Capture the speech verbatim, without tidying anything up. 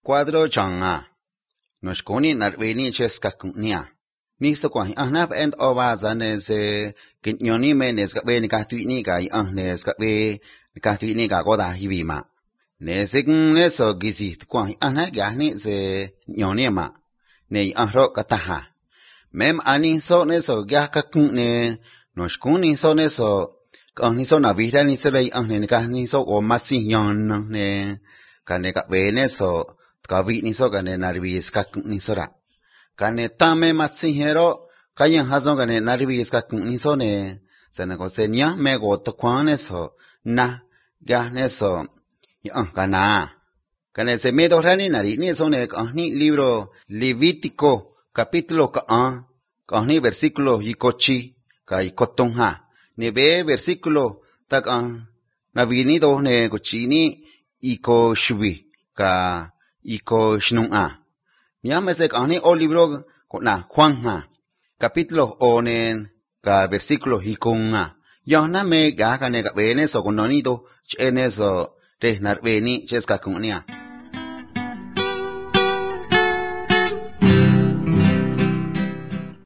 Cuadro changa. Nos koni narveni cheska kunia. Nisto kwa ahnaf end obaza nese kinyoni menes ka be ni ka tuini ka ahnes ka be ka tuini ka goda hibima. Nese neso gizi kwa ahna gani se nyoni ma. Ne ahro kataha. Mem ani so neso gya ka kunne nos koni so neso kahni so na vira ni se lei ahne ka ni so o masi yon ne ka ne ka be neso ka vi ni so ka ne narvi ska ni so ra. Kane tame matsihero kayan hazon kane narvi ska ni so ne sana ko senya me go to kwane so na ga ne so ya kana kane se me do rani nari ni so ne kahni libro Levítico capítulo ka a kahni versículo yikochi ka ikotonha ne be versículo tak an na vinido ne kochini iko shwi ka iko shnua. Miamese kahni o libro na Juanja capítulo onen ka versículo hikunga. Yona me ga kane ka bene so kononido chene so te narbeni cheska kunia.